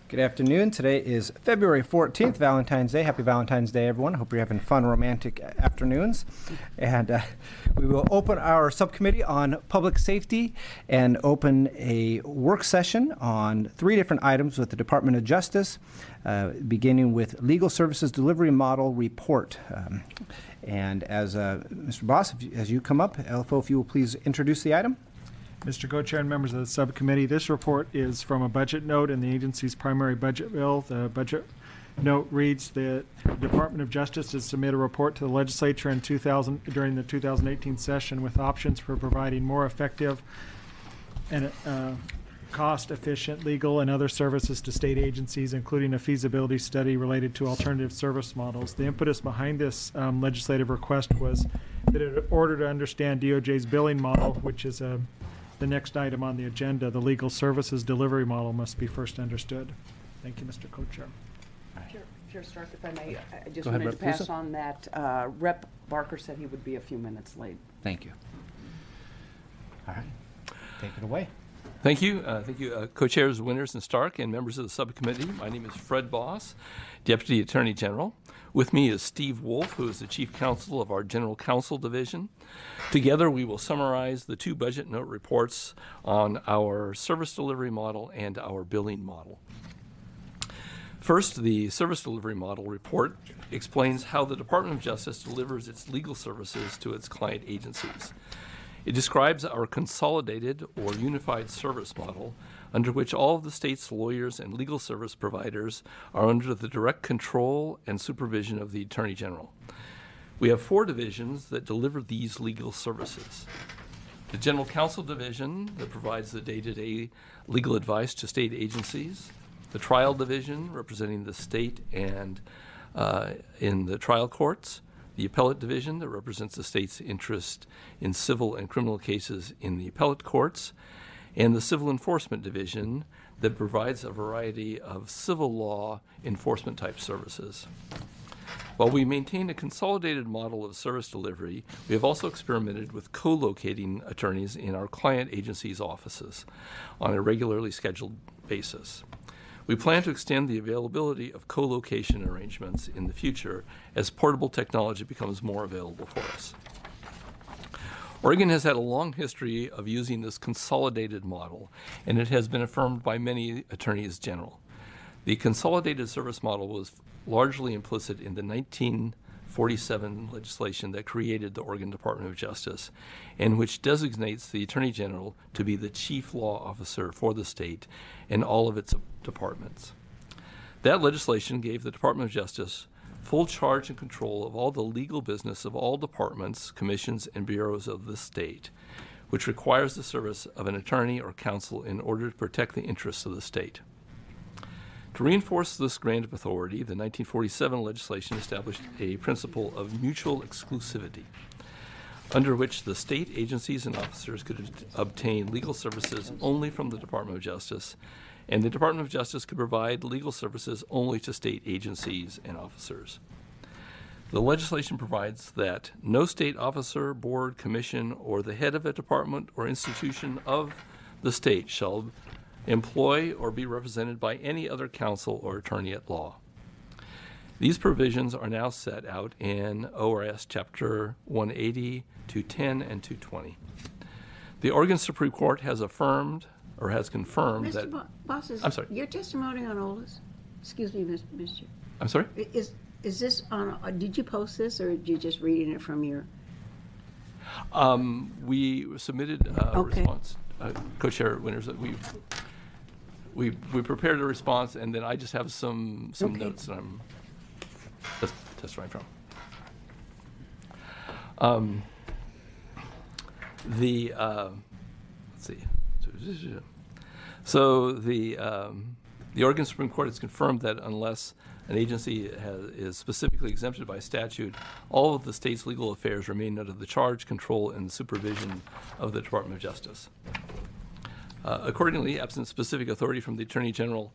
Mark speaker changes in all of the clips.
Speaker 1: Good afternoon. Today is February 14th, Valentine's Day. Happy Valentine's Day, everyone. Hope you're having fun, romantic afternoons. And we will open our subcommittee on public safety and open a work session on 3 different items with the Department of Justice, beginning with Legal Services Delivery Model Report. And as Mr. Boss, as you come up, LFO, if you will please introduce the item.
Speaker 2: Mr. Co-Chair and members of the subcommittee, this report is from a budget note in the agency's primary budget bill. The budget note reads that the Department of Justice has submitted a report to the legislature in during the 2018 session with options for providing more effective and cost-efficient legal and other services to state agencies, including a feasibility study related to alternative service models. The impetus behind this legislative request was that in order to understand DOJ's billing model, which is the next item on the agenda, the legal services delivery model must be first understood. Thank you, Mr. Co-Chair.
Speaker 3: Chair Stark, if I may, I just wanted to pass on that Rep. Barker said he would be a few minutes late.
Speaker 1: Thank you. All right. Take it away.
Speaker 4: Thank you. Co-chairs Winters and Stark and members of the subcommittee. My name is Fred Boss, Deputy Attorney General. With me is Steve Wolf, who is the Chief Counsel of our General Counsel Division. Together, we will summarize the 2 budget note reports on our service delivery model and our billing model. First, the service delivery model report explains how the Department of Justice delivers its legal services to its client agencies. It describes our consolidated or unified service model under which all of the state's lawyers and legal service providers are under the direct control and supervision of the Attorney General. We have 4 divisions that deliver these legal services. The General Counsel Division that provides the day-to-day legal advice to state agencies. The Trial Division representing the state and in the trial courts. The Appellate Division that represents the state's interest in civil and criminal cases in the appellate courts, and the Civil Enforcement Division that provides a variety of civil law enforcement type services. While we maintain a consolidated model of service delivery, we have also experimented with co-locating attorneys in our client agencies' offices on a regularly scheduled basis. We plan to extend the availability of co-location arrangements in the future as portable technology becomes more available for us. Oregon has had a long history of using this consolidated model, and it has been affirmed by many attorneys general. The consolidated service model was largely implicit in the 1947 legislation that created the Oregon Department of Justice, and which designates the Attorney General to be the chief law officer for the state and all of its departments. That legislation gave the Department of Justice full charge and control of all the legal business of all departments, commissions, and bureaus of the state, which requires the service of an attorney or counsel in order to protect the interests of the state. To reinforce this grant of authority, the 1947 legislation established a principle of mutual exclusivity, under which the state agencies and officers could obtain legal services only from the Department of Justice, and the Department of Justice could provide legal services only to state agencies and officers. The legislation provides that no state officer, board, commission, or the head of a department or institution of the state shall employ or be represented by any other counsel or attorney at law. These provisions are now set out in ORS Chapter 180, 210, and 220. The Oregon Supreme Court has affirmed or has confirmed that...
Speaker 5: Mr. Bosses,
Speaker 4: I'm sorry.
Speaker 5: Your testimony on all this? Excuse me, Mr.
Speaker 4: I'm sorry?
Speaker 5: Is this on, did you post this or did you just reading it from your...
Speaker 4: We submitted a response. Co-Chair Winters, we prepared a response, and then I just have some notes that I'm testifying from. Let's see. So the Oregon Supreme Court has confirmed that unless an agency is specifically exempted by statute, all of the state's legal affairs remain under the charge, control, and supervision of the Department of Justice. Accordingly, absent specific authority from the Attorney General,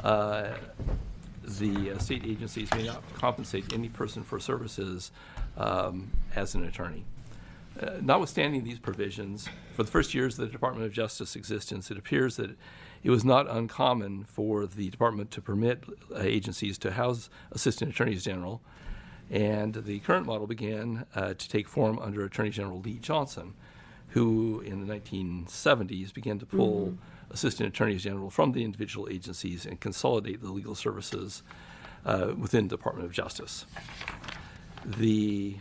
Speaker 4: the state agencies may not compensate any person for services as an attorney. Notwithstanding these provisions, for the first years of the Department of Justice existence, it appears that it was not uncommon for the department to permit agencies to house assistant attorneys general, and the current model began to take form under Attorney General Lee Johnson, who in the 1970s began to pull assistant attorneys general from the individual agencies and consolidate the legal services within the Department of Justice. He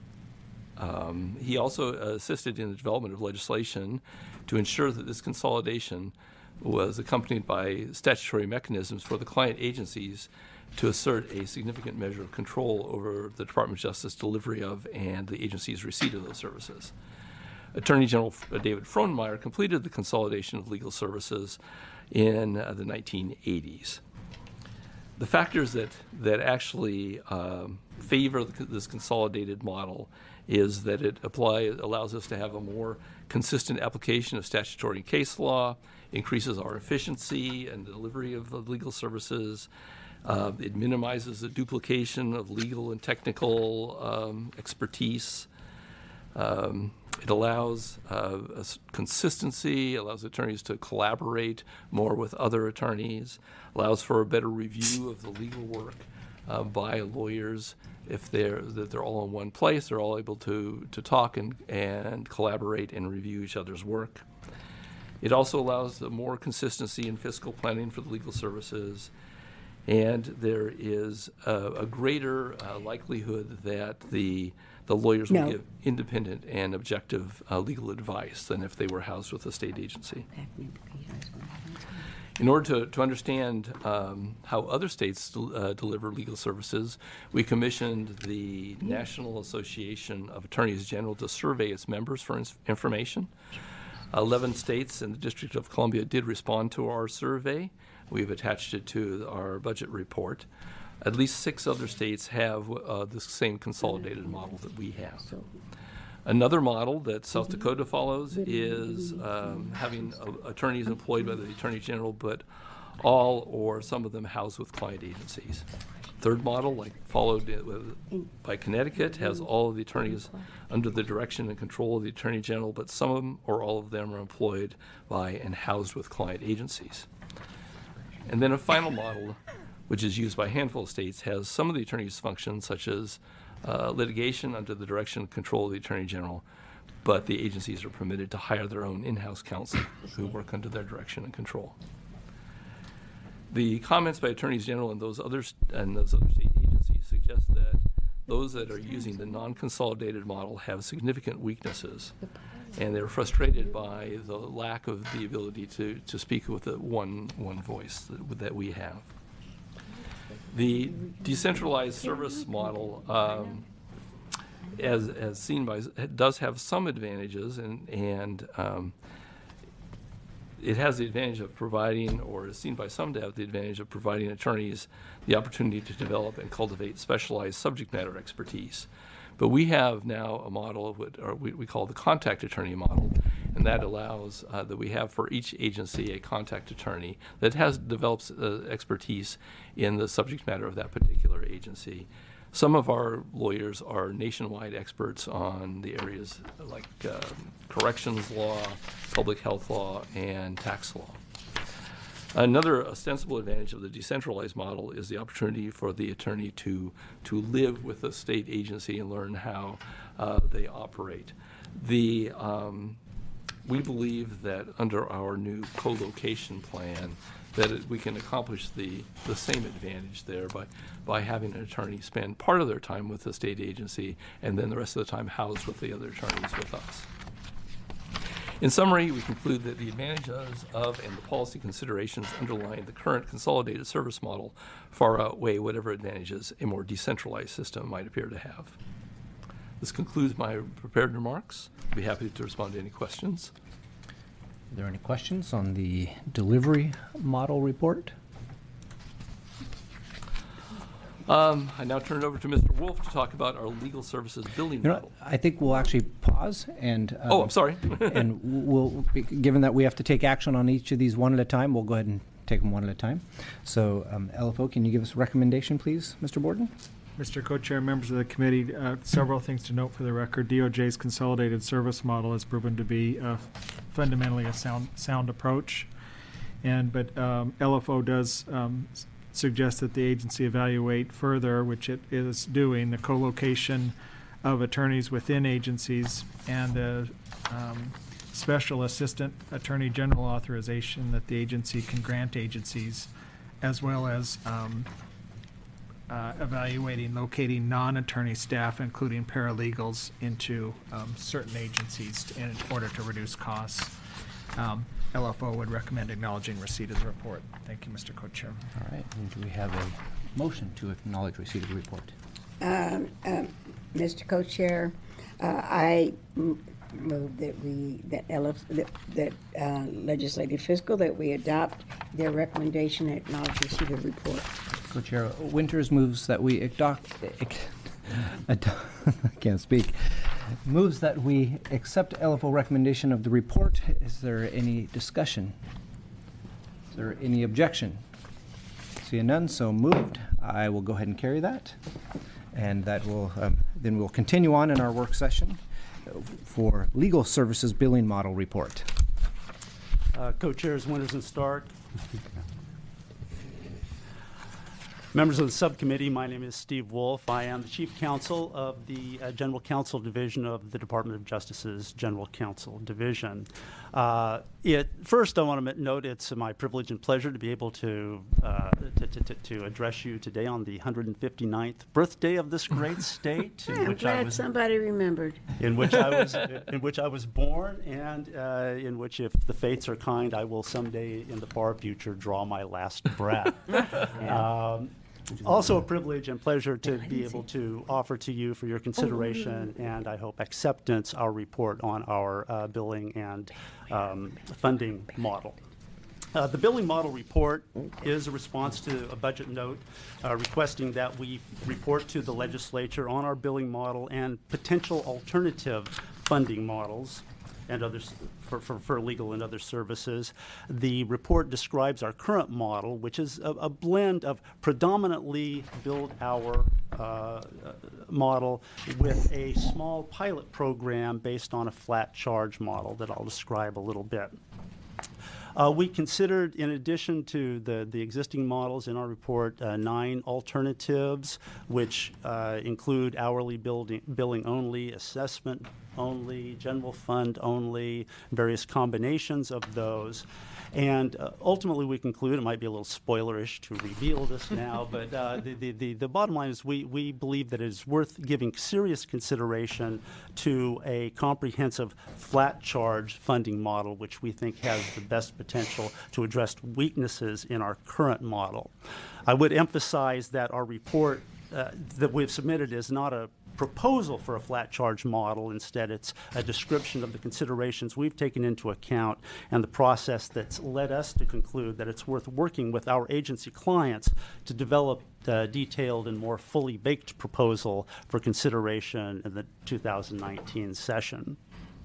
Speaker 4: also assisted in the development of legislation to ensure that this consolidation was accompanied by statutory mechanisms for the client agencies to assert a significant measure of control over the Department of Justice delivery of and the agency's receipt of those services. Attorney General David Frohnmeyer completed the consolidation of legal services in the 1980s. The factors that actually favor this consolidated model is that it allows us to have a more consistent application of statutory case law, increases our efficiency and delivery of legal services. It minimizes the duplication of legal and technical expertise. It allows consistency, allows attorneys to collaborate more with other attorneys, allows for a better review of the legal work by lawyers. If they're all in one place, they're all able to talk and collaborate and review each other's work. It also allows more consistency in fiscal planning for the legal services. And there is a greater likelihood that the lawyers will give independent and objective legal advice than if they were housed with a state agency. In order to understand how other states deliver legal services, we commissioned the National Association of Attorneys General to survey its members for information. 11 states and the District of Columbia did respond to our survey. We've attached it to our budget report. At least 6 other states have the same consolidated model that we have. Another model that South Dakota follows is having attorneys employed by the Attorney General, but all or some of them housed with client agencies. Third model, followed by Connecticut, has all of the attorneys under the direction and control of the Attorney General, but some of them or all of them are employed by and housed with client agencies. And then a final model, which is used by a handful of states, has some of the attorneys' functions, such as litigation under the direction and control of the Attorney General, but the agencies are permitted to hire their own in-house counsel who work under their direction and control. The comments by attorneys general and those other state agencies suggest that those that are using the non-consolidated model have significant weaknesses, and they're frustrated by the lack of the ability to speak with the one voice that we have. The decentralized service model, as seen by, does have some advantages, and it has the advantage of providing, or is seen by some to have the advantage of providing attorneys the opportunity to develop and cultivate specialized subject matter expertise. But we have now a model of what we call the contact attorney model, and that allows that we have for each agency a contact attorney that develops expertise in the subject matter of that particular agency. Some of our lawyers are nationwide experts on the areas like corrections law, public health law, and tax law. Another ostensible advantage of the decentralized model is the opportunity for the attorney to live with a state agency and learn how they operate. We believe that under our new co-location plan that we can accomplish the same advantage there by having an attorney spend part of their time with the state agency and then the rest of the time housed with the other attorneys with us. In summary, we conclude that the advantages of and the policy considerations underlying the current consolidated service model far outweigh whatever advantages a more decentralized system might appear to have. This concludes my prepared remarks. I'd be happy to respond to any questions.
Speaker 1: Are there any questions on the delivery model report?
Speaker 4: I now turn it over to Mr. Wolf to talk about our legal services billing model.
Speaker 1: I think we'll actually pause and.
Speaker 4: I'm sorry.
Speaker 1: And given that we have to take action on each of these one at a time, we'll go ahead and take them one at a time. So, LFO, can you give us a recommendation, please, Mr. Borden?
Speaker 2: Mr. Co-Chair, members of the committee, several things to note for the record. DOJ's consolidated service model has proven to be fundamentally a sound approach. But LFO does suggest that the agency evaluate further, which it is doing, the co-location of attorneys within agencies and the special assistant attorney general authorization that the agency can grant agencies, as well as evaluating locating non-attorney staff, including paralegals, into certain agencies in order to reduce costs. LFO would recommend acknowledging receipt of the report. Thank you, Mr. Co-Chair.
Speaker 6: All right. And do we have a motion to acknowledge receipt of the report?
Speaker 5: Mr. Co-Chair, I move that legislative fiscal, that we adopt their recommendation and acknowledge receipt of the report.
Speaker 1: Co-Chair Winters moves that we I can't speak. Moves that we accept LFO recommendation of the report. Is there any discussion? Is there any objection? Seeing none, so moved. I will go ahead and carry that. And that will, then we'll continue on in our work session for legal services billing model report.
Speaker 7: Co-chairs Winters and Stark. Members of the subcommittee, my name is Steve Wolf. I am the Chief Counsel of the General Counsel Division of the Department of Justice's General Counsel Division. First, I want to note it's my privilege and pleasure to be able to address you today on the 159th birthday of this great state.
Speaker 5: I'm glad somebody remembered.
Speaker 7: In which I was born, and in which, if the fates are kind, I will someday in the far future draw my last breath. Also a privilege and pleasure to be able to offer to you for your consideration and I hope acceptance our report on our billing and funding model. The billing model report is a response to a budget note requesting that we report to the legislature on our billing model and potential alternative funding models and others for legal and other services. The report describes our current model, which is a blend of predominantly build our model with a small pilot program based on a flat charge model that I'll describe a little bit. We considered, in addition to the existing models in our report, 9 alternatives, which include hourly billing only, assessment only, general fund only, various combinations of those. And ultimately, we conclude, it might be a little spoilerish to reveal this now, but the bottom line is we believe that it is worth giving serious consideration to a comprehensive flat charge funding model, which we think has the best potential to address weaknesses in our current model. I would emphasize that our report that we've submitted is not a proposal for a flat charge model. Instead, it's a description of the considerations we've taken into account and the process that's led us to conclude that it's worth working with our agency clients to develop a detailed and more fully baked proposal for consideration in the 2019 session.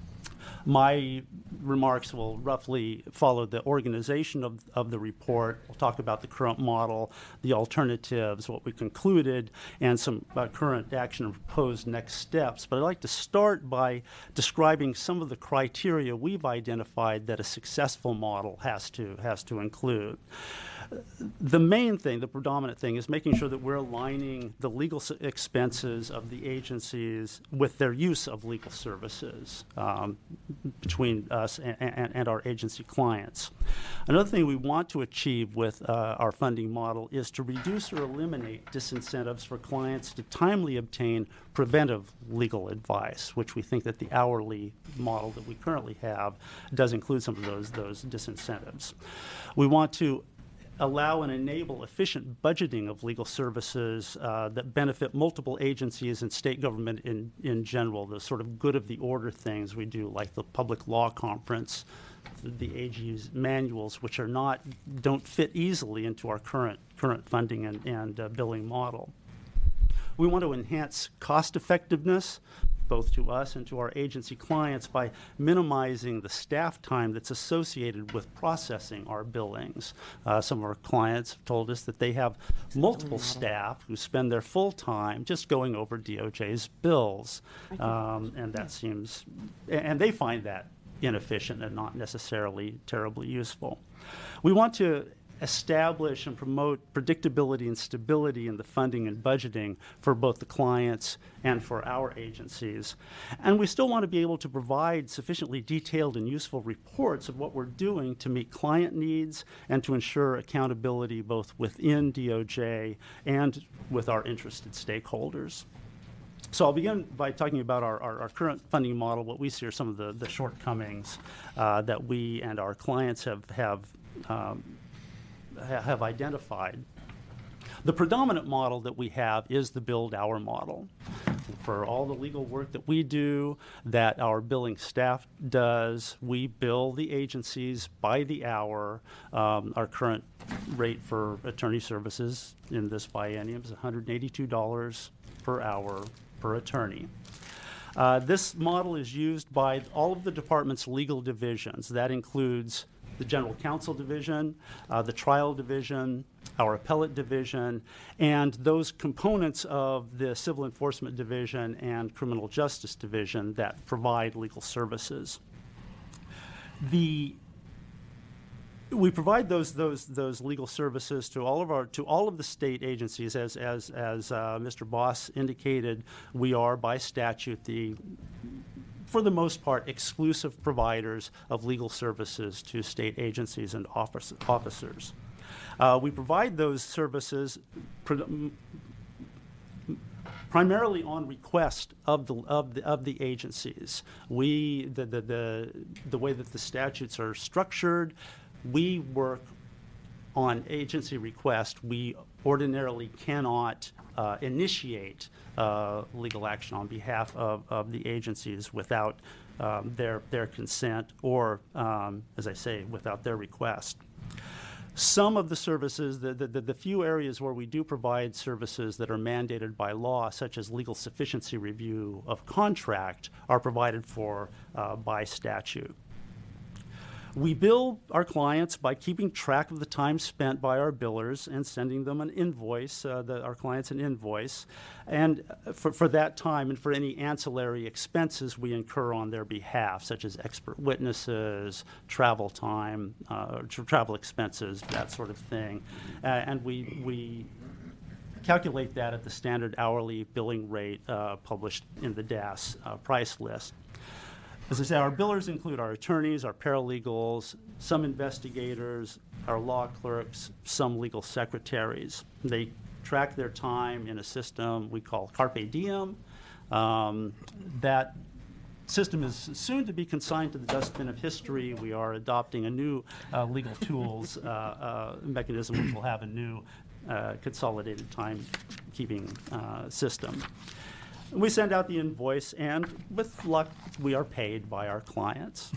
Speaker 7: My remarks will roughly follow the organization of the report. We'll talk about the current model, the alternatives, what we concluded, and some current action and proposed next steps. But I'd like to start by describing some of the criteria we've identified that a successful model has to include. The main thing, the predominant thing, is making sure that we're aligning the legal expenses of the agencies with their use of legal services between us and our agency clients. Another thing we want to achieve with our funding model is to reduce or eliminate disincentives for clients to timely obtain preventive legal advice, which we think that the hourly model that we currently have does include some of those disincentives. We want to allow and enable efficient budgeting of legal services that benefit multiple agencies and state government in general, the sort of good of the order things we do, like the Public Law Conference, the AG's manuals, which don't fit easily into our current funding and billing model. We want to enhance cost effectiveness, both to us and to our agency clients, by minimizing the staff time that's associated with processing our billings. Some of our clients have told us that they have multiple staff who spend their full time just going over DOJ's bills, and that seems, and they find that inefficient and not necessarily terribly useful. We want to establish and promote predictability and stability in the funding and budgeting for both the clients and for our agencies. And we still want to be able to provide sufficiently detailed and useful reports of what we're doing to meet client needs and to ensure accountability both within DOJ and with our interested stakeholders. So I'll begin by talking about our current funding model. What we see are some of the shortcomings that we and our clients have identified. The predominant model that we have is the billed hour model. For all the legal work that we do, that our billing staff does, we bill the agencies by the hour. Our current rate for attorney services in this biennium is $182 per hour per attorney. This model is used by all of the department's legal divisions. That includes the General Counsel Division, the Trial Division, our Appellate Division, and those components of the Civil Enforcement Division and Criminal Justice Division that provide legal services. We provide those legal services to all of the state agencies, as Mr. Boss indicated. We are by statute for the most part, exclusive providers of legal services to state agencies and officers. We provide those services primarily on request of the agencies. The way that the statutes are structured, we work on agency request. We ordinarily cannot initiate legal action on behalf of the agencies without their consent or, as I say, without their request. Some of the services, the few areas where we do provide services that are mandated by law, such as legal sufficiency review of contract, are provided for by statute. We bill our clients by keeping track of the time spent by our billers and sending them an invoice, our clients an invoice, and for that time and for any ancillary expenses we incur on their behalf, such as expert witnesses, travel time, travel expenses, that sort of thing. And we calculate that at the standard hourly billing rate published in the DAS price list. As I say, our billers include our attorneys, our paralegals, some investigators, our law clerks, some legal secretaries. They track their time in a system we call Carpe Diem. That system is soon to be consigned to the dustbin of history. We are adopting a new legal tools mechanism, which will have a new consolidated timekeeping system. We send out the invoice, and with luck, we are paid by our clients.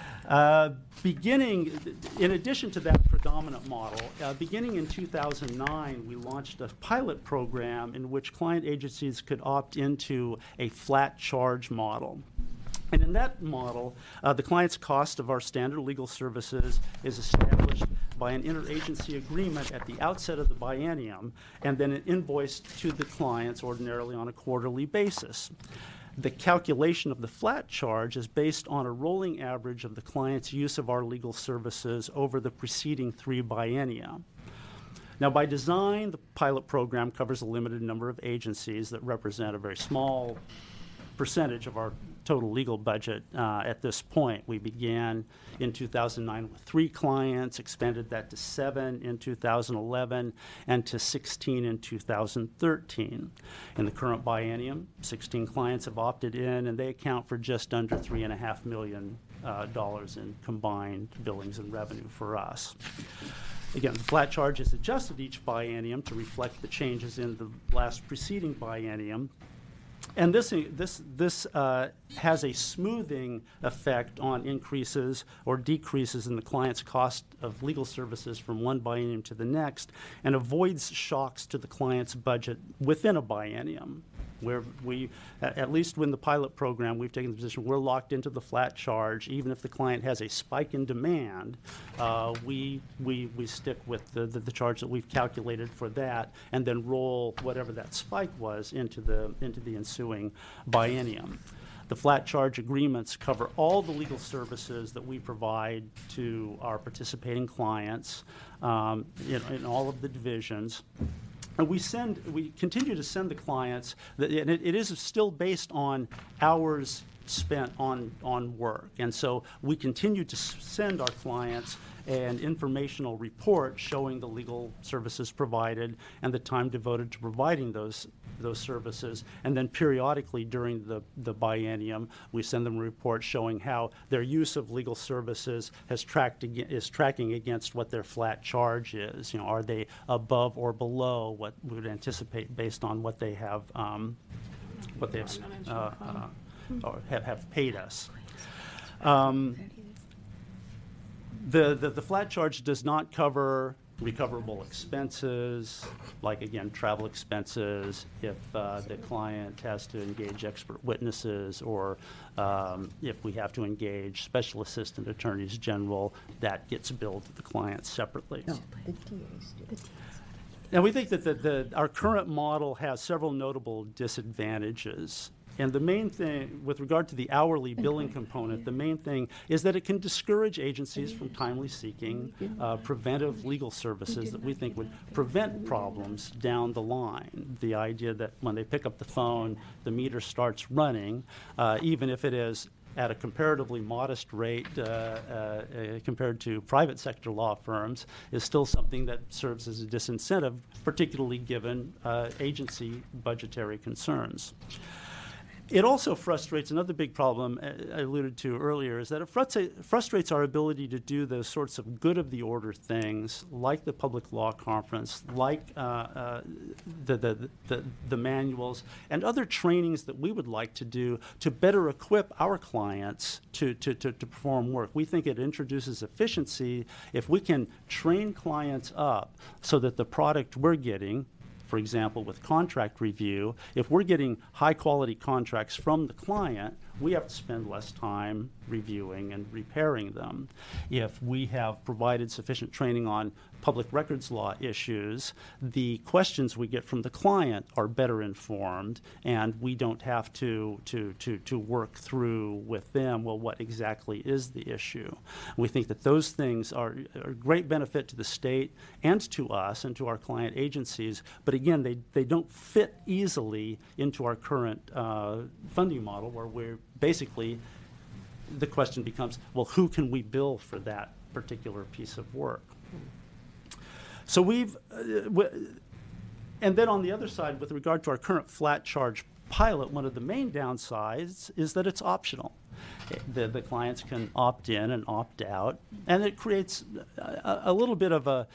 Speaker 7: In addition to that predominant model, beginning in 2009, we launched a pilot program in which client agencies could opt into a flat charge model. And in that model, the client's cost of our standard legal services is established by an interagency agreement at the outset of the biennium, and then invoiced to the clients ordinarily on a quarterly basis. The calculation of the flat charge is based on a rolling average of the client's use of our legal services over the preceding 3 biennia. Now, by design, the pilot program covers a limited number of agencies that represent a very small percentage of our total legal budget at this point. We began in 2009 with 3 clients, expanded that to 7 in 2011, and to 16 in 2013. In the current biennium, 16 clients have opted in, and they account for just under $3.5 million in combined billings and revenue for us. Again, the flat charge is adjusted each biennium to reflect the changes in the last preceding biennium. And this has a smoothing effect on increases or decreases in the client's cost of legal services from one biennium to the next, and avoids shocks to the client's budget within a biennium. Where we, at least in the pilot program, we've taken the position we're locked into the flat charge. Even if the client has a spike in demand, we stick with the charge that we've calculated for that, and then roll whatever that spike was into the ensuing biennium. The flat charge agreements cover all the legal services that we provide to our participating clients in all of the divisions. And we continue to send the clients, and it is still based on hours spent on work. And so we continue to send our clients an informational report showing the legal services provided and the time devoted to providing those services. And then periodically during the biennium, we send them a report showing how their use of legal services is tracking against what their flat charge is. You know, are they above or below what we would anticipate based on what they have or have paid us. The flat charge does not cover recoverable expenses, like, again, travel expenses, if the client has to engage expert witnesses, or if we have to engage special assistant attorneys general, that gets billed to the client separately.
Speaker 5: No, the TAs do.
Speaker 7: And we think that our current model has several notable disadvantages. And the main thing, with regard to the hourly billing component, the main thing is that it can discourage agencies from timely seeking preventive legal services that we think would prevent problems down the line. The idea that when they pick up the phone, the meter starts running, even if it is at a comparatively modest rate compared to private sector law firms, is still something that serves as a disincentive, particularly given agency budgetary concerns. It also frustrates, another big problem I alluded to earlier, is that it frustrates our ability to do those sorts of good of the order things, like the public law conference, like the manuals, and other trainings that we would like to do to better equip our clients to perform work. We think it introduces efficiency if we can train clients up so that the product we're getting, for example, with contract review, if we're getting high-quality contracts from the client, we have to spend less time reviewing and repairing them. If we have provided sufficient training on public records law issues, the questions we get from the client are better informed, and we don't have to work through with them, well, what exactly is the issue? We think that those things are a great benefit to the state and to us and to our client agencies, but again, they don't fit easily into our current funding model, where we're basically, the question becomes, well, who can we bill for that particular piece of work? So and then on the other side, with regard to our current flat charge pilot, one of the main downsides is that it's optional. The clients can opt in and opt out, and it creates a little bit of a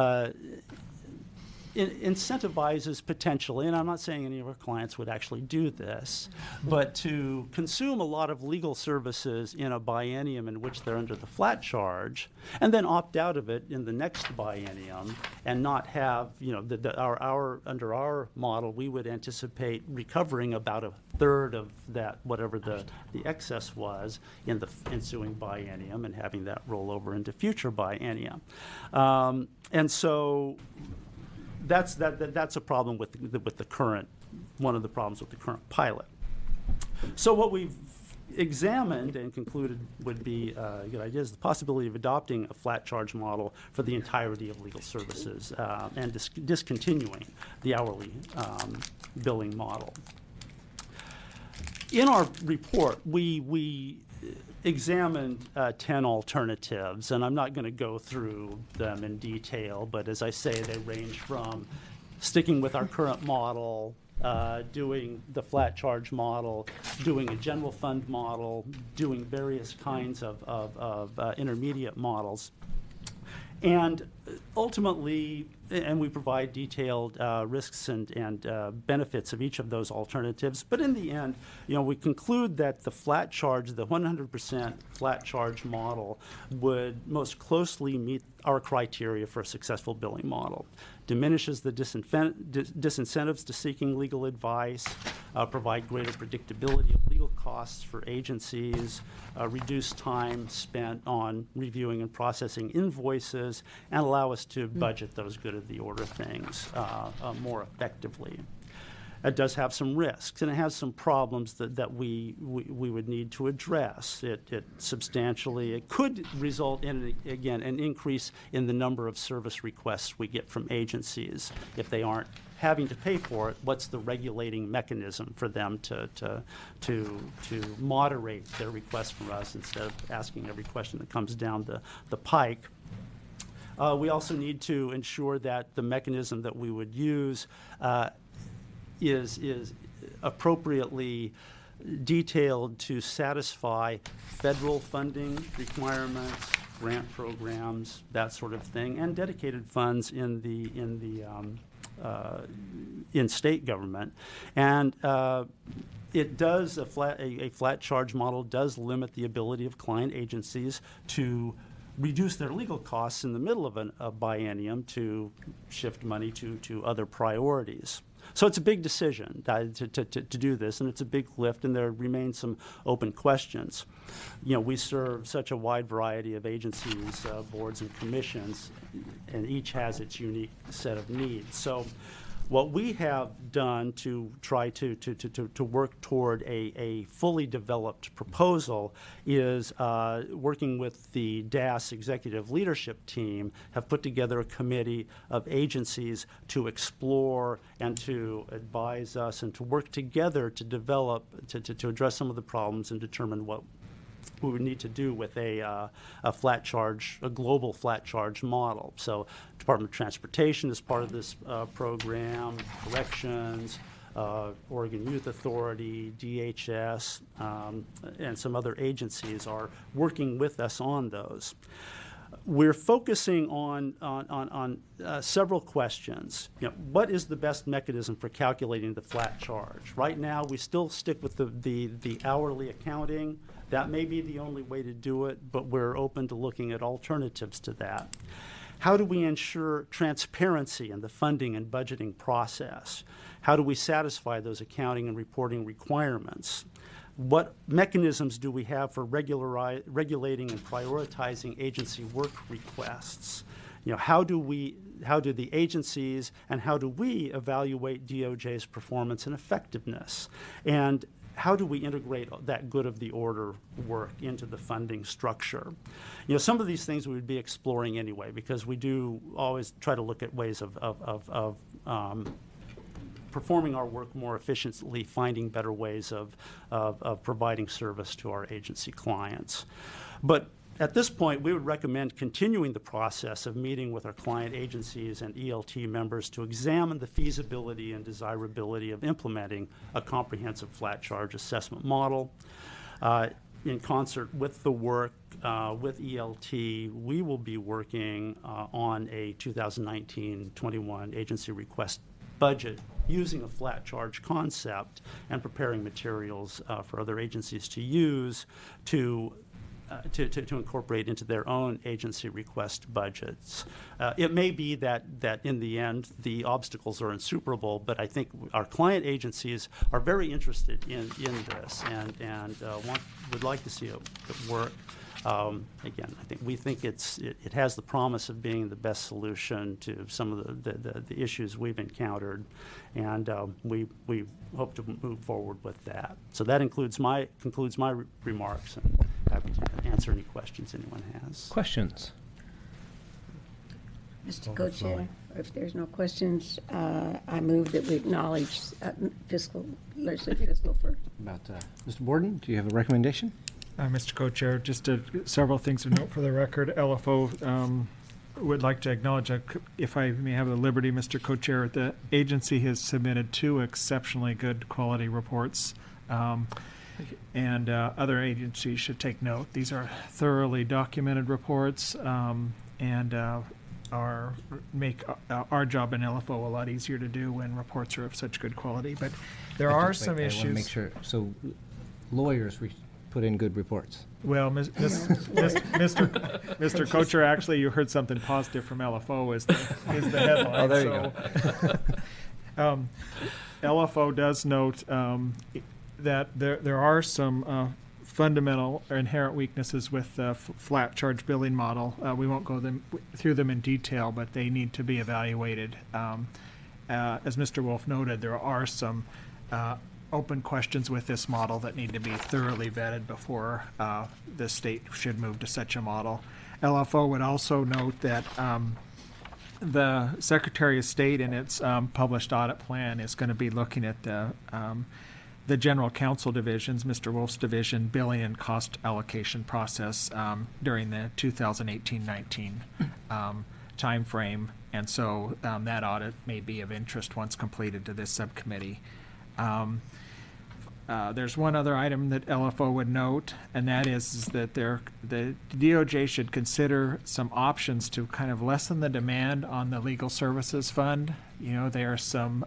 Speaker 7: incentivizes potentially, and I'm not saying any of our clients would actually do this, but to consume a lot of legal services in a biennium in which they're under the flat charge, and then opt out of it in the next biennium, and not have, you know, under our model, we would anticipate recovering about a third of that, whatever the excess was in the ensuing biennium, and having that roll over into future biennia. And so that's a problem with the current, one of the problems with the current pilot. So what we've examined and concluded would be a good idea is the possibility of adopting a flat charge model for the entirety of legal services and discontinuing the hourly billing model. In our report, we examined 10 alternatives, and I'm not going to go through them in detail, but as I say, they range from sticking with our current model, doing the flat charge model, doing a general fund model, doing various kinds of intermediate models. And ultimately, and we provide detailed risks and benefits of each of those alternatives. But in the end, you know, we conclude that the flat charge, the 100% flat charge model, would most closely meet our criteria for a successful billing model. Diminishes the disincentives to seeking legal advice, provide greater predictability of legal costs for agencies, reduce time spent on reviewing and processing invoices, and allow us to budget those good of the order things more effectively. It does have some risks, and it has some problems that we would need to address. It substantially, it could result in, again, an increase in the number of service requests we get from agencies. If they aren't having to pay for it, what's the regulating mechanism for them to moderate their requests from us instead of asking every question that comes down the pike? We also need to ensure that the mechanism that we would use is appropriately detailed to satisfy federal funding requirements, grant programs, that sort of thing, and dedicated funds in state government. And it does, a flat charge model does limit the ability of client agencies to reduce their legal costs in the middle of a biennium to shift money to other priorities. So it's a big decision to do this, and it's a big lift, and there remain some open questions. You know, we serve such a wide variety of agencies, boards, and commissions, and each has its unique set of needs. So what we have done to try to work toward a fully developed proposal is working with the DAS executive leadership team, have put together a committee of agencies to explore and to advise us and to work together to develop, to address some of the problems and determine what we would need to do with a flat charge, a global flat charge model. So Department of Transportation is part of this program, Corrections, Oregon Youth Authority, DHS, and some other agencies are working with us on those. We're focusing on several questions. You know, what is the best mechanism for calculating the flat charge? Right now, we still stick with the hourly accounting. That may be the only way to do it, but we're open to looking at alternatives to that. How do we ensure transparency in the funding and budgeting process? How do we satisfy those accounting and reporting requirements? What mechanisms do we have for regulating and prioritizing agency work requests? You know, how do the agencies and how do we evaluate DOJ's performance and effectiveness? And how do we integrate that good of the order work into the funding structure? You know, some of these things we would be exploring anyway, because we do always try to look at ways of performing our work more efficiently, finding better ways of providing service to our agency clients. But at this point, we would recommend continuing the process of meeting with our client agencies and ELT members to examine the feasibility and desirability of implementing a comprehensive flat charge assessment model. In concert with the work with ELT, we will be working on a 2019-21 agency request budget using a flat charge concept and preparing materials for other agencies to use to incorporate into their own agency request budgets. It may be that in the end the obstacles are insuperable, but I think our client agencies are very interested in this and would like to see it work. Again, we think it has the promise of being the best solution to some of the issues we've encountered, and we hope to move forward with that. So that concludes my remarks, and happy to answer any questions anyone has.
Speaker 6: Questions?
Speaker 5: Mr. Co-Chair, if there's no questions, I move that we acknowledge legislative fiscal first.
Speaker 1: About Mr. Borden, do you have a recommendation?
Speaker 2: Mr. Co-Chair, just several things to note for the record. LFO would like to acknowledge, if I may have the liberty, Mr. Co-Chair, the agency has submitted 2 exceptionally good quality reports, and other agencies should take note. These are thoroughly documented reports and make our job in LFO a lot easier to do when reports are of such good quality. But there are some issues.
Speaker 6: I want to make sure. So lawyers put in good reports.
Speaker 2: Well, Mr. Co-Chair, actually, you heard something positive from LFO is the headline.
Speaker 1: Oh, there you
Speaker 2: go. LFO does note that there are some fundamental or inherent weaknesses with the flat charge billing model. We won't go through them in detail, but they need to be evaluated. as Mr. Wolf noted, there are some open questions with this model that need to be thoroughly vetted before the state should move to such a model. LFO would also note that the Secretary of State in its published audit plan is going to be looking at the General Counsel divisions, Mr. Wolf's division, billing and cost allocation process during the 2018-19 timeframe, and so that audit may be of interest once completed to this subcommittee. There's one other item that LFO would note, and that is that the DOJ should consider some options to kind of lessen the demand on the legal services fund. You know, there are some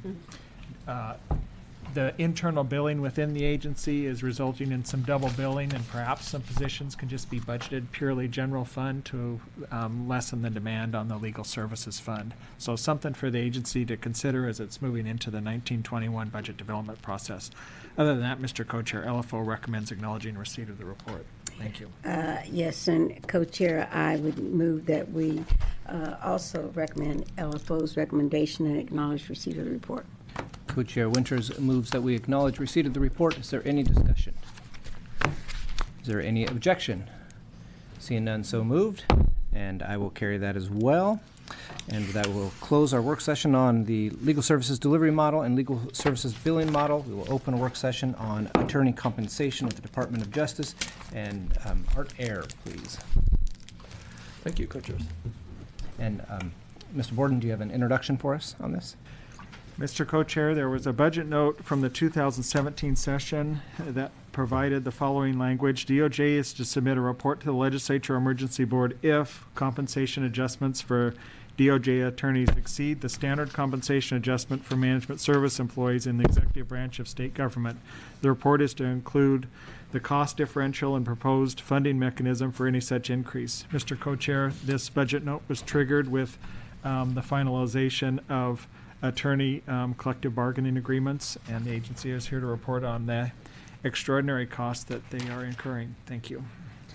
Speaker 2: the internal billing within the agency is resulting in some double billing, and perhaps some positions can just be budgeted purely general fund to lessen the demand on the legal services fund. So something for the agency to consider as it's moving into the 1921 budget development process. Other than that, Mr. Co-Chair, LFO recommends acknowledging receipt of the report. Thank you.
Speaker 5: Yes, and Co-Chair, I would move that we also recommend LFO's recommendation and acknowledge receipt of the report.
Speaker 1: Co-Chair Winters moves that we acknowledge receipt of the report. Is there any discussion? Is there any objection? Seeing none, so moved. And I will carry that as well. And that will close our work session on the legal services delivery model and legal services billing model. We will open a work session on attorney compensation with the Department of Justice. And Art Air, please.
Speaker 4: Thank you, Co-Chairs.
Speaker 1: And Mr. Borden, do you have an introduction for us on this?
Speaker 2: Mr. Co-Chair, there was a budget note from the 2017 session that provided the following language. DOJ is to submit a report to the Legislature Emergency Board if compensation adjustments for DOJ attorneys exceed the standard compensation adjustment for management service employees in the executive branch of state government. The report is to include the cost differential and proposed funding mechanism for any such increase. Mr. Co-Chair, this budget note was triggered with the finalization of attorney collective bargaining agreements, and the agency is here to report on the extraordinary costs that they are incurring. Thank you.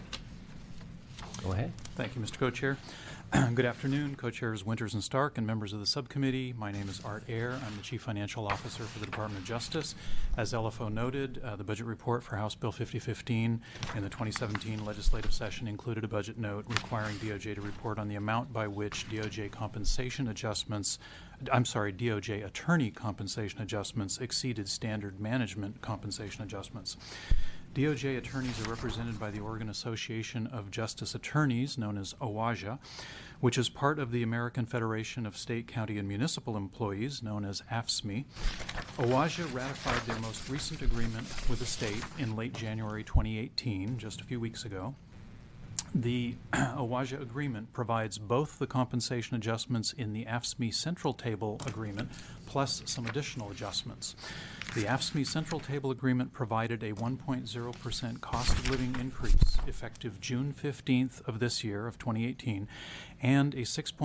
Speaker 1: Go ahead.
Speaker 8: Thank you, Mr. Co-Chair. Good afternoon, Co-Chairs Winters and Stark and members of the subcommittee. My name is Art Air. I'm the Chief Financial Officer for the Department of Justice. As LFO noted, the budget report for House Bill 5015 in the 2017 legislative session included a budget note requiring DOJ to report on the amount by which DOJ attorney compensation adjustments exceeded standard management compensation adjustments. DOJ attorneys are represented by the Oregon Association of Justice Attorneys, known as OAJA, which is part of the American Federation of State, County, and Municipal Employees, known as AFSCME. OAJA ratified their most recent agreement with the state in late January 2018, just a few weeks ago. The OAJA agreement provides both the compensation adjustments in the AFSCME Central Table Agreement plus some additional adjustments. The AFSCME Central Table Agreement provided a 1.0% cost of living increase effective June 15th of this year, of 2018, and a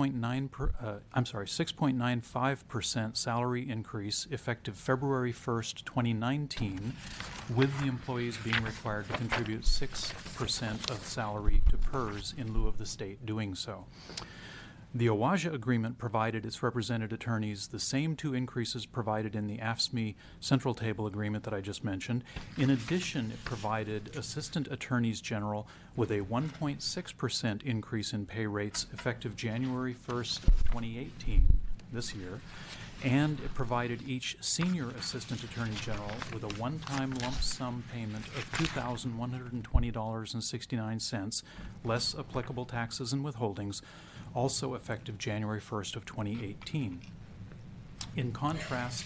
Speaker 8: 6.95% salary increase effective February 1st, 2019, with the employees being required to contribute 6% of salary to PERS in lieu of the state doing so. The OAJA agreement provided its represented attorneys the same two increases provided in the AFSCME Central Table Agreement that I just mentioned. In addition, it provided Assistant Attorneys General with a 1.6% increase in pay rates effective January 1st, 2018, this year, and it provided each Senior Assistant Attorney General with a one-time lump sum payment of $2,120.69, less applicable taxes and withholdings, also effective January 1st of 2018. In contrast,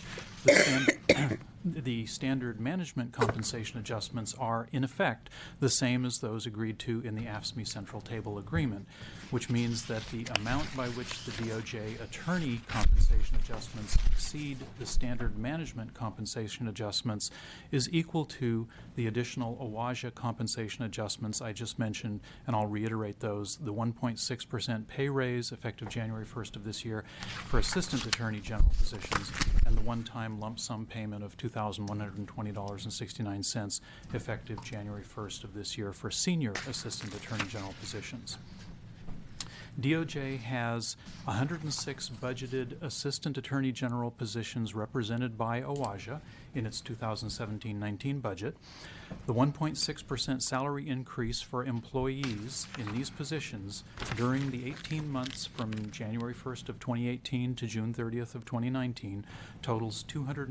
Speaker 8: the standard management compensation adjustments are, in effect, the same as those agreed to in the AFSCME Central Table Agreement, which means that the amount by which the DOJ attorney compensation adjustments exceed the standard management compensation adjustments is equal to the additional OAJA compensation adjustments I just mentioned, and I'll reiterate those: the 1.6% pay raise effective January 1st of this year for Assistant Attorney General positions, and the one-time lump sum payment of $2,120.69 effective January 1st of this year for Senior Assistant Attorney General positions. DOJ has 106 budgeted Assistant Attorney General positions represented by OAJA in its 2017-19 budget. The 1.6% salary increase for employees in these positions during the 18 months from January 1st of 2018 to June 30th of 2019 totals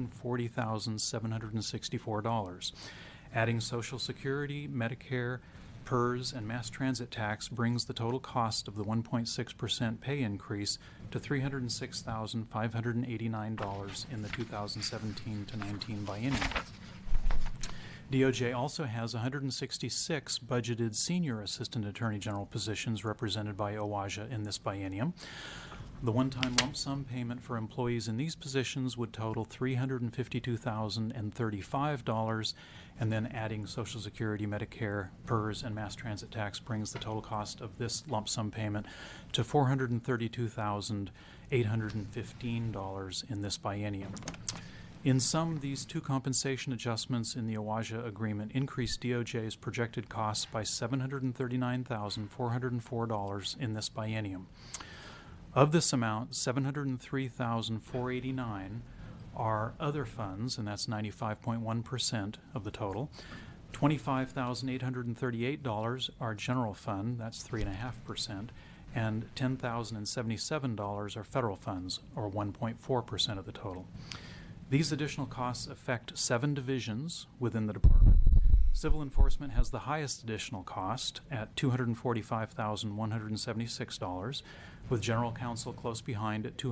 Speaker 8: $240,764. Adding Social Security, Medicare, PERS, and mass transit tax brings the total cost of the 1.6% pay increase to $306,589 in the 2017-19 biennium. DOJ also has 166 budgeted senior assistant attorney general positions represented by OAJA in this biennium. The one-time lump sum payment for employees in these positions would total $352,035, and then adding Social Security, Medicare, PERS, and mass transit tax brings the total cost of this lump sum payment to $432,815 in this biennium. In sum, these two compensation adjustments in the OAJA agreement increase DOJ's projected costs by $739,404 in this biennium. Of this amount, $703,489 are other funds, and that's 95.1% of the total. $25,838 are general fund, that's 3.5%, and $10,077 are federal funds, or 1.4% of the total. These additional costs affect 7 divisions within the department. Civil enforcement has the highest additional cost at $245,176, with general counsel close behind at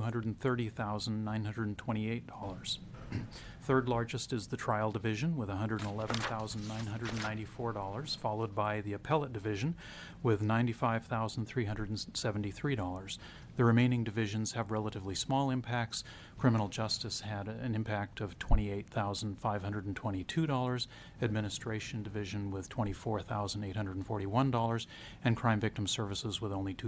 Speaker 8: $230,928. Third largest is the trial division with $111,994, followed by the appellate division with $95,373. The remaining divisions have relatively small impacts. Criminal justice had an impact of $28,522, administration division with $24,841, and crime victim services with only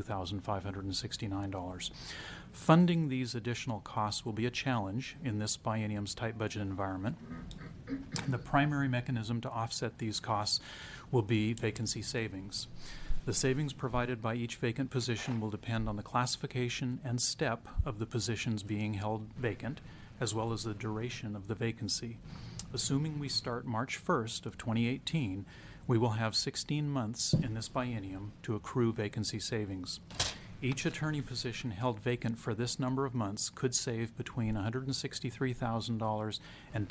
Speaker 8: $2,569. Funding these additional costs will be a challenge in this biennium's tight budget environment. The primary mechanism to offset these costs will be vacancy savings. The savings provided by each vacant position will depend on the classification and step of the positions being held vacant, as well as the duration of the vacancy. Assuming we start March 1st of 2018, we will have 16 months in this biennium to accrue vacancy savings. Each attorney position held vacant for this number of months could save between $163,000 and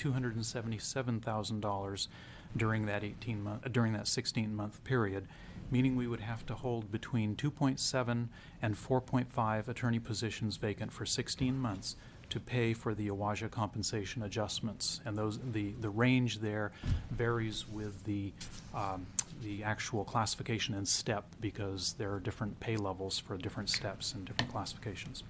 Speaker 8: $277,000 during that 16-month period, meaning we would have to hold between 2.7 and 4.5 attorney positions vacant for 16 months to pay for the OAJA compensation adjustments. And the range there varies with the actual classification and step, because there are different pay levels for different steps and different classifications.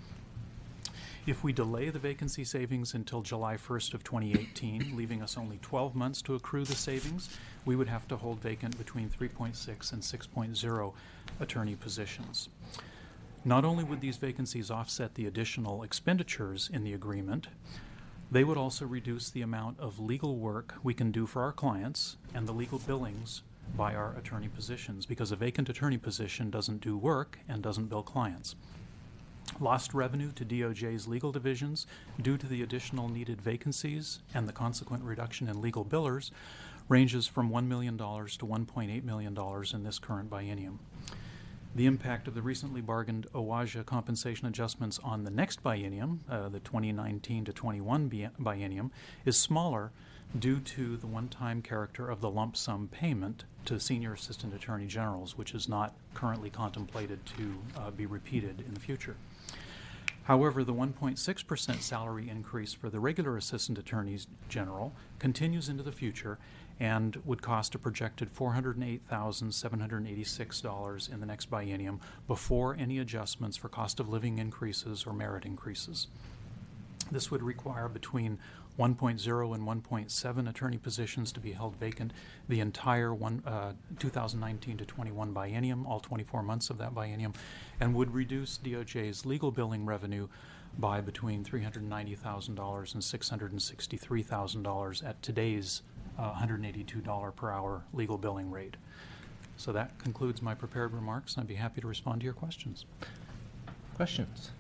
Speaker 8: If we delay the vacancy savings until July 1st of 2018, leaving us only 12 months to accrue the savings, we would have to hold vacant between 3.6 and 6.0 attorney positions. Not only would these vacancies offset the additional expenditures in the agreement, they would also reduce the amount of legal work we can do for our clients and the legal billings by our attorney positions, because a vacant attorney position doesn't do work and doesn't bill clients. Lost revenue to DOJ's legal divisions due to the additional needed vacancies and the consequent reduction in legal billers ranges from $1 million to $1.8 million in this current biennium. The impact of the recently bargained OAJA compensation adjustments on the next biennium, the 2019 to 21 biennium, is smaller due to the one-time character of the lump sum payment to senior assistant attorney generals, which is not currently contemplated to be repeated in the future. However, the 1.6% salary increase for the regular assistant attorneys general continues into the future and would cost a projected $408,786 in the next biennium before any adjustments for cost of living increases or merit increases. This would require between 1.0 and 1.7 attorney positions to be held vacant the entire 2019 to 21 biennium, all 24 months of that biennium, and would reduce DOJ's legal billing revenue by between $390,000 and $663,000 at today's $182 per hour legal billing rate. So that concludes my prepared remarks, and I'd be happy to respond to your questions.
Speaker 1: Questions?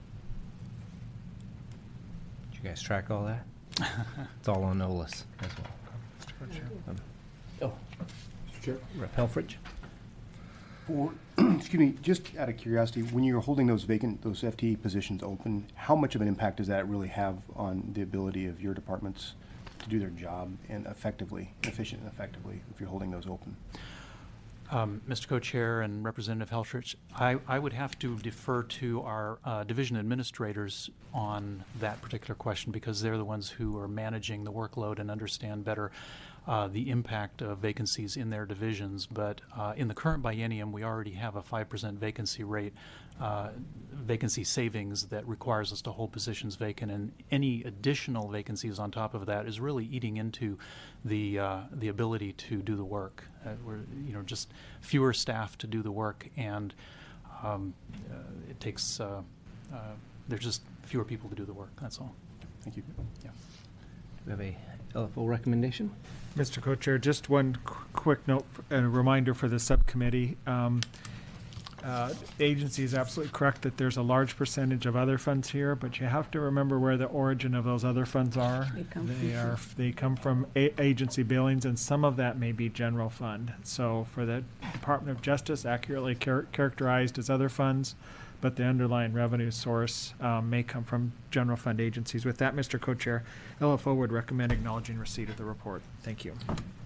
Speaker 1: Did you guys track all that? It's all on OLS as well. Oh,
Speaker 9: Mr. Chair.
Speaker 1: Rep. Helfrich?
Speaker 9: For, excuse me, just out of curiosity, when you're holding those those FTE positions open, how much of an impact does that really have on the ability of your departments to do their job and efficient and effectively, if you're holding those open?
Speaker 8: Mr. Co-Chair and Representative Helfrich, I would have to defer to our division administrators on that particular question because they're the ones who are managing the workload and understand better the impact of vacancies in their divisions. But in the current biennium, we already have a 5% vacancy rate, vacancy savings that requires us to hold positions vacant, and any additional vacancies on top of that is really eating into the ability to do the work. We're just fewer staff to do the work, and it takes there's just fewer people to do the work. That's all.
Speaker 9: Thank you.
Speaker 8: Yeah.
Speaker 1: Do we have a LFO recommendation?
Speaker 2: Mr. Co-Chair, just one quick note and a reminder for the subcommittee. The agency is absolutely correct that there's a large percentage of other funds here, but you have to remember where the origin of those other funds are. They come from agency billings, and some of that may be general fund. So for the Department of Justice, accurately characterized as other funds, but the underlying revenue source may come from general fund agencies. With that, Mr. Co-Chair, LFO would recommend acknowledging receipt of the report. Thank you.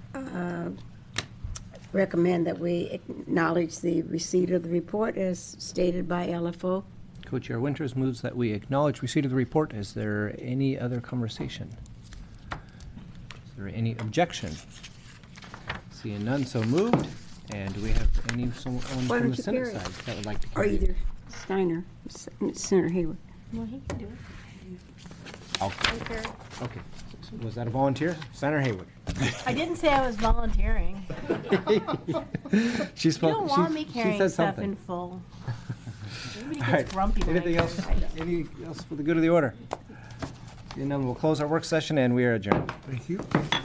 Speaker 5: Recommend that we acknowledge the receipt of the report as stated by LFO.
Speaker 1: Co-Chair Winters moves that we acknowledge receipt of the report. Is there any other conversation? Is there any objection? Seeing none, so moved. And do we have someone from the Senate side that would like to
Speaker 5: Or
Speaker 1: carry?
Speaker 5: either Steiner, Senator Hayward.
Speaker 10: Well, he can do it.
Speaker 1: Okay. Was that a volunteer? Senator Haywood.
Speaker 10: I didn't say I was volunteering.
Speaker 1: She's
Speaker 10: You don't want me
Speaker 1: she
Speaker 10: carrying
Speaker 1: said
Speaker 10: stuff
Speaker 1: something.
Speaker 10: in full. Everybody
Speaker 1: All
Speaker 10: gets
Speaker 1: right.
Speaker 10: grumpy when
Speaker 1: Anything
Speaker 10: I
Speaker 1: else?
Speaker 10: carry stuff.
Speaker 1: Anything else for the good of the order? And then we'll close our work session and we are adjourned.
Speaker 2: Thank you.